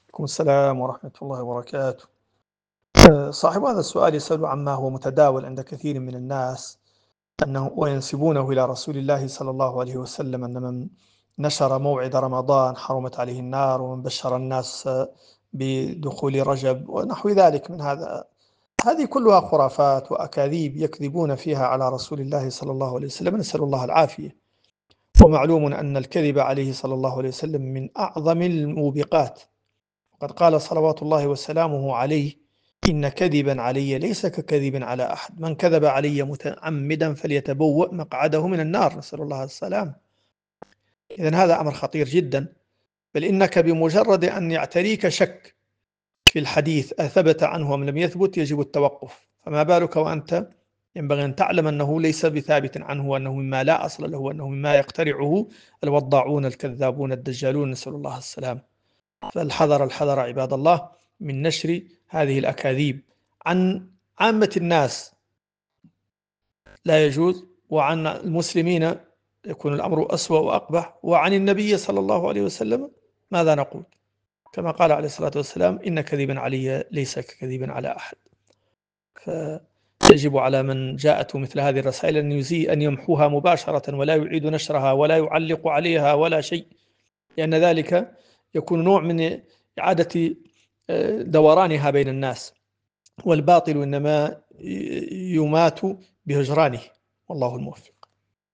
عليكم السلام ورحمة الله وبركاته. صاحب هذا السؤال يسأل عما هو متداول عند كثير من الناس أنه وينسبونه إلى رسول الله صلى الله عليه وسلم أن من نشر موعد رمضان حرمت عليه النار، ومن بشر الناس بدخول رجب ونحو ذلك من هذا. هذه كلها خرافات وأكاذيب يكذبون فيها على رسول الله صلى الله عليه وسلم، نسأل الله العافية. ومعلوم أن الكذب عليه صلى الله عليه وسلم من أعظم الموبقات. قد قال صلوات الله وسلامه عليه: إن كذبا علي ليس ككذب على أحد، من كذب علي متعمدا فليتبوأ مقعده من النار، نسأل الله السلام. إذن هذا أمر خطير جدا، بل إنك بمجرد أن يعتريك شك في الحديث أثبت عنه أم لم يثبت يجب التوقف، فما بالك وأنت ينبغي أن تعلم أنه ليس بثابت عنه، وأنه مما لا أصل له، وأنه مما يقترعه الوضاعون الكذابون الدجالون، نسأل الله السلام. فالحذر الحذر عباد الله من نشر هذه الأكاذيب عن عامة الناس، لا يجوز، وعن المسلمين يكون الأمر أسوأ وأقبح، وعن النبي صلى الله عليه وسلم ماذا نقول؟ كما قال عليه الصلاة والسلام: إن كذبا علي ليس ككذب على أحد. فيجب على من جاءته مثل هذه الرسائل أن يمحوها مباشرة، ولا يعيد نشرها ولا يعلق عليها ولا شيء، لأن ذلك يكون نوع من إعادة دورانها بين الناس، والباطل إنما يمات بهجرانه، والله الموفق.